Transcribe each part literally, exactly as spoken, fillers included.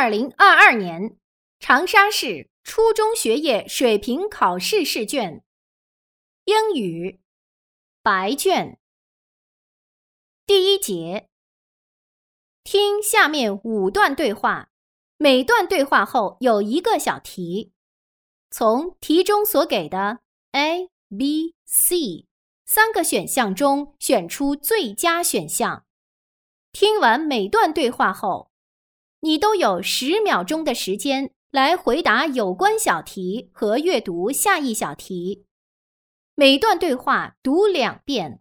二零二二年长沙市初中学业水平考试试卷，英语白卷。第一节，听下面五段对话，每段对话后有一个小题，从题中所给的 A、B、C 三个选项中选出最佳选项。听完每段对话后，你都有十秒钟的时间来回答有关小题和阅读下一小题。每段对话读两遍。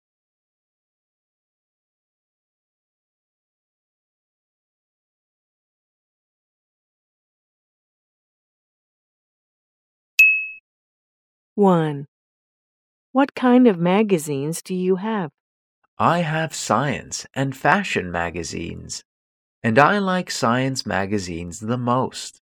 one. What kind of magazines do you have? I have science and fashion magazines, and I like science magazines the most.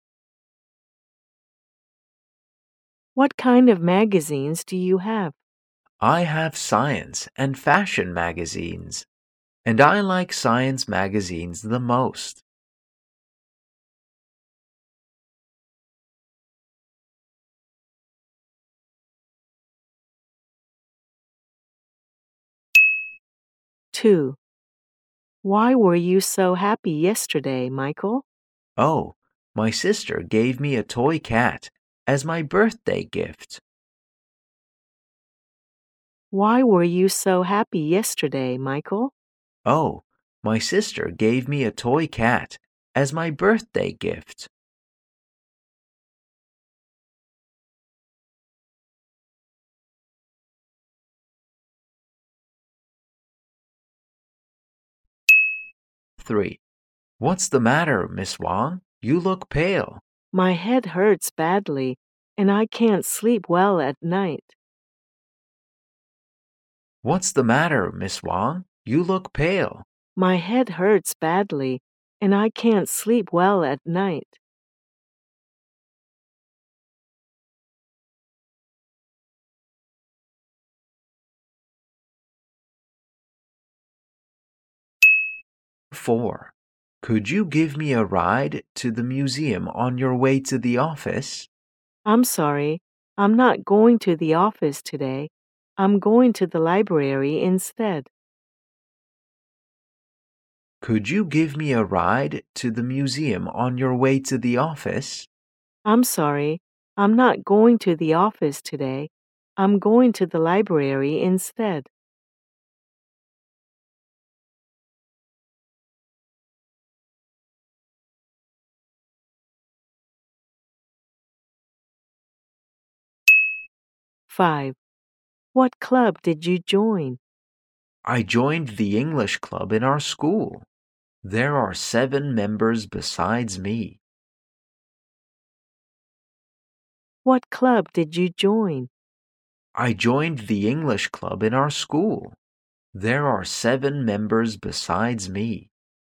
What kind of magazines do you have? I have science and fashion magazines, and I like science magazines the most. two. Why were you so happy yesterday, Michael? Oh, my sister gave me a toy cat as my birthday gift. Why were you so happy yesterday, Michael? Oh, my sister gave me a toy cat as my birthday gift. three. What's the matter, Miss Wang? You look pale. My head hurts badly, and I can't sleep well at night. What's the matter, Miss Wang? You look pale. My head hurts badly, and I can't sleep well at night. four. Could you give me a ride to the museum on your way to the office? I'm sorry, I'm not going to the office today. I'm going to the library instead. Could you give me a ride to the museum on your way to the office? I'm sorry, I'm not going to the office today. I'm going to the library instead. five. What club did you join? I joined the English club in our school. There are seven members besides me. What club did you join? I joined the English club in our school. There are seven members besides me.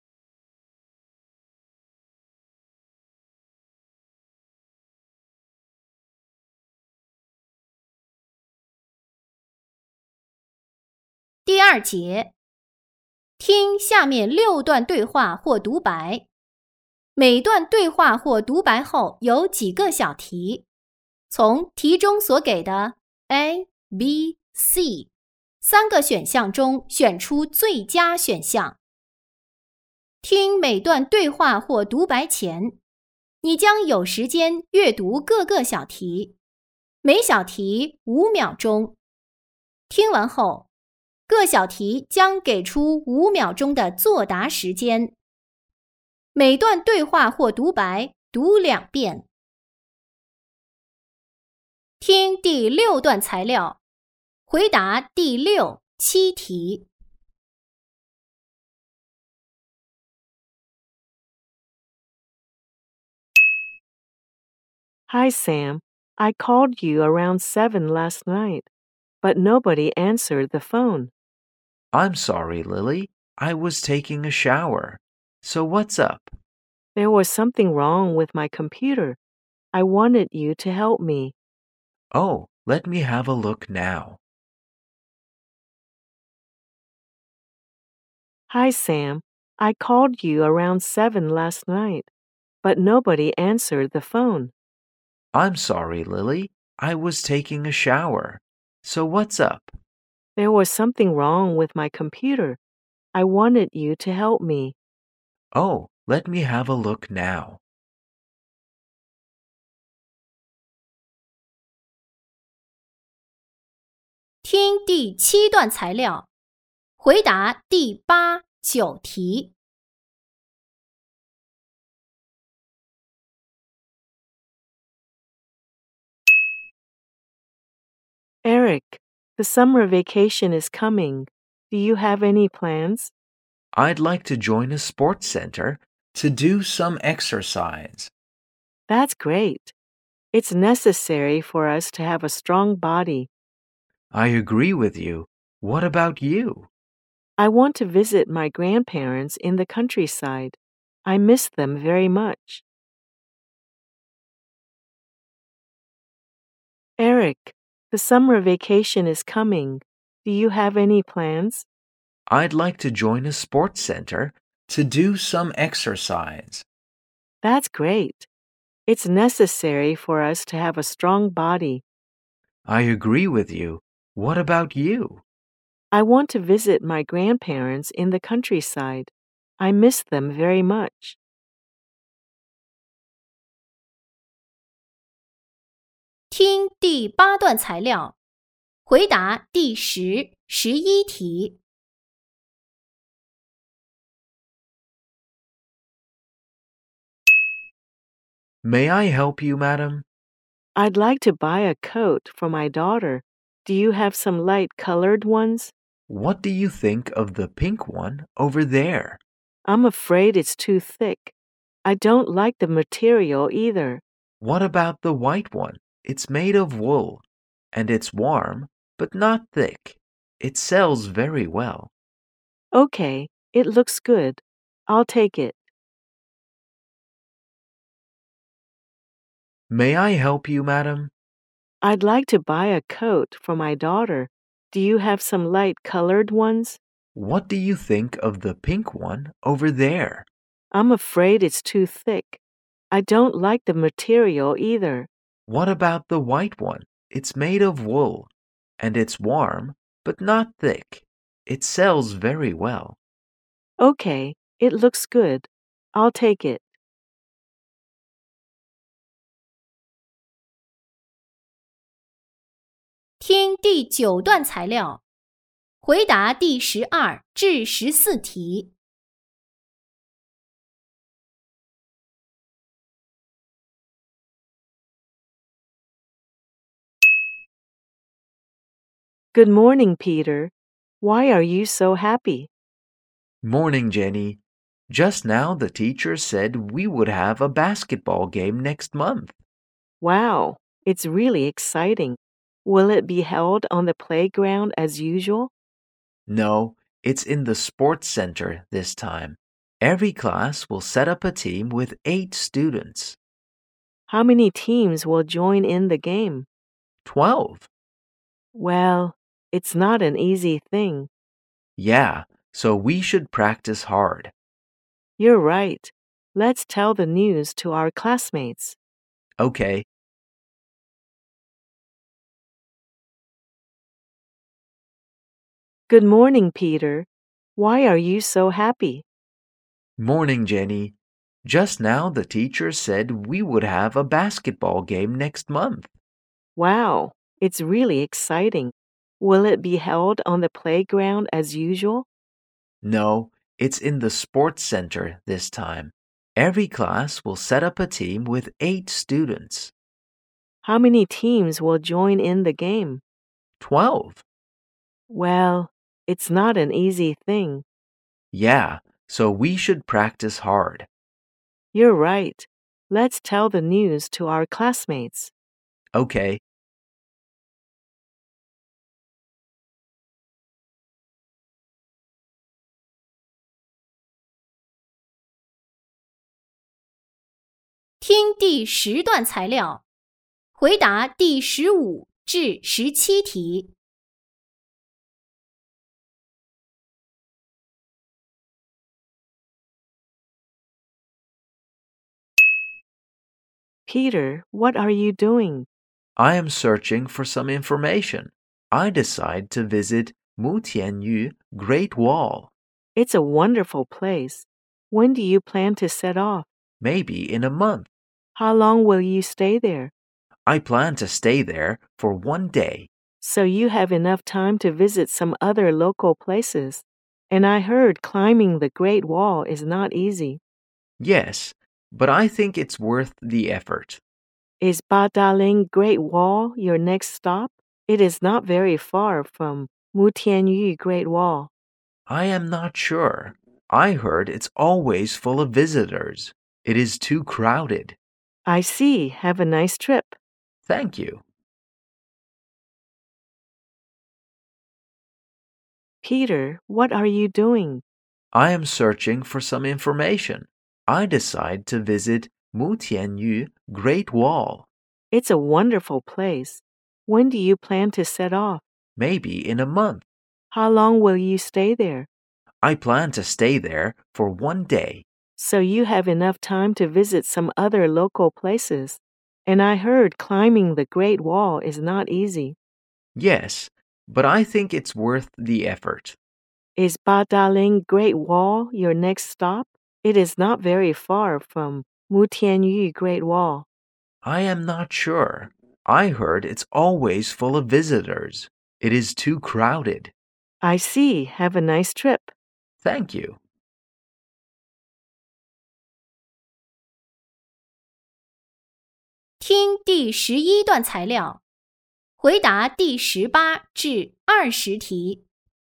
第二节，听下面六段对话或独白，每段对话或独白后有几个小题，从题中所给的 A、B、C 三个选项中选出最佳选项。听每段对话或独白前，你将有时间阅读各个小题，每小题五秒钟。听完后，各小题将给出五秒钟的作答时间。每段对话或独白读两遍。听第六段材料，回答第六、七题。 Hi, Sam. I called you around seven last night, but nobody answered the phone. I'm sorry, Lily. I was taking a shower. So what's up? There was something wrong with my computer. I wanted you to help me. Oh, let me have a look now. Hi, Sam. I called you around seven last night, but nobody answered the phone. I'm sorry, Lily. I was taking a shower. So what's up? There was something wrong with my computer. I wanted you to help me. Oh, let me have a look now. 听第七段材料，回答第八、九题。 Eric, the summer vacation is coming. Do you have any plans? I'd like to join a sports center to do some exercise. That's great. It's necessary for us to have a strong body. I agree with you. What about you? I want to visit my grandparents in the countryside. I miss them very much. Eric, the summer vacation is coming. Do you have any plans? I'd like to join a sports center to do some exercise. That's great. It's necessary for us to have a strong body. I agree with you. What about you? I want to visit my grandparents in the countryside. I miss them very much. “听第八段材料，回答第十、十一题。 May I help you, madam? I'd like to buy a coat for my daughter. Do you have some light colored ones? What do you think of the pink one over there? I'm afraid it's too thick. I don't like the material either. What about the white one? It's made of wool, and it's warm, but not thick. It sells very well. Okay, it looks good. I'll take it. May I help you, madam? I'd like to buy a coat for my daughter. Do you have some light colored ones? What do you think of the pink one over there? I'm afraid it's too thick. I don't like the material either. What about the white one? It's made of wool, and it's warm, but not thick. It sells very well. Okay, it looks good. I'll take it. 听第九段材料，回答第十二至十四题。 Good morning, Peter. Why are you so happy? Morning, Jenny. Just now the teacher said we would have a basketball game next month. Wow, it's really exciting. Will it be held on the playground as usual? No, it's in the sports center this time. Every class will set up a team with eight students. How many teams will join in the game? Twelve. Well, it's not an easy thing. Yeah, so we should practice hard. You're right. Let's tell the news to our classmates. Okay. Good morning, Peter. Why are you so happy? Morning, Jenny. Just now the teacher said we would have a basketball game next month. Wow, it's really exciting. Will it be held on the playground as usual? No, it's in the sports center this time. Every class will set up a team with eight students. How many teams will join in the game? Twelve. Well, it's not an easy thing. Yeah, so we should practice hard. You're right. Let's tell the news to our classmates. Okay. “听第十段材料，回答第十五至十七题。 Peter, what are you doing? I am searching for some information. I decide to visit Mutianyu Great Wall, It's a wonderful place. When do you plan to set off? maybe in a month. How long will you stay there? I plan to stay there for one day. So you have enough time to visit some other local places. And I heard climbing the Great Wall is not easy. Yes, but I think it's worth the effort. Is Badaling Great Wall your next stop? It is not very far from Mutianyu Great Wall. I am not sure. I heard it's always full of visitors. It is too crowded. I see. Have a nice trip. Thank you. Peter, what are you doing? I am searching for some information. I decide to visit Mutianyu Great Wall, It's a wonderful place. When do you plan to set off? maybe in a month. How long will you stay there? I plan to stay there for one day. So you have enough time to visit some other local places. And I heard climbing the Great Wall is not easy. Yes, but I think it's worth the effort. Is Badaling Great Wall your next stop? It is not very far from Mutianyu Great Wall. I am not sure. I heard it's always full of visitors. It is too crowded. I see. Have a nice trip. Thank you. 听第十一段材料，回答第十八至二十题。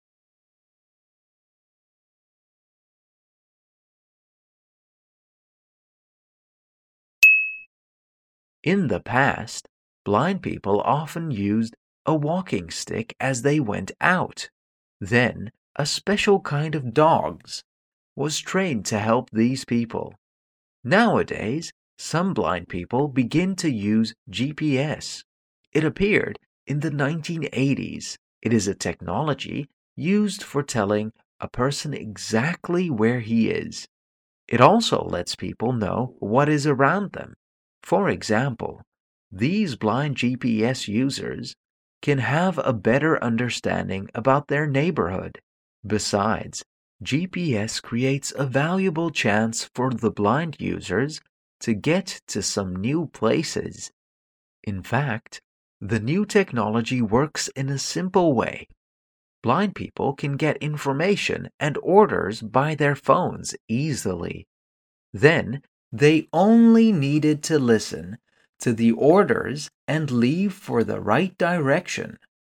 In the past, blind people often used a walking stick as they went out. Then, a special kind of dogs was trained to help these people. Nowadays, some blind people begin to use G P S. It appeared in the nineteen eighties. It is a technology used for telling a person exactly where he is. It also lets people know what is around them. For example, these blind G P S users can have a better understanding about their neighborhood. Besides, G P S creates a valuable chance for the blind users to get to some new places. In fact, the new technology works in a simple way. Blind people can get information and orders by their phones easily. Then, they only needed to listen to the orders and leave for the right direction.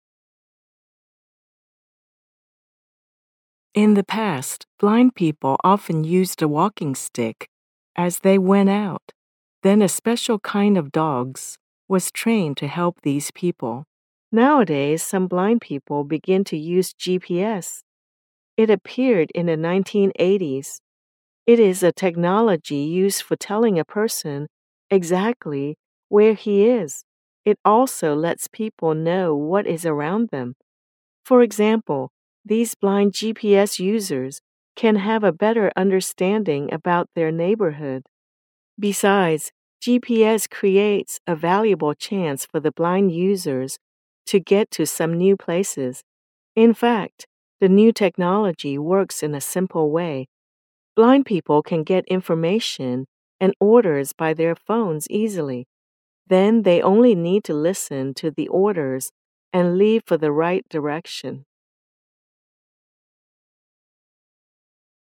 In the past, blind people often used a walking stick as they went out. Then a special kind of dogs was trained to help these people. Nowadays, some blind people begin to use G P S. It appeared in the nineteen eighties. It is a technology used for telling a person exactly where he is. It also lets people know what is around them. For example, these blind G P S users can have a better understanding about their neighborhood. Besides, G P S creates a valuable chance for the blind users to get to some new places. In fact, the new technology works in a simple way. Blind people can get information and orders by their phones easily. Then they only need to listen to the orders and leave for the right direction.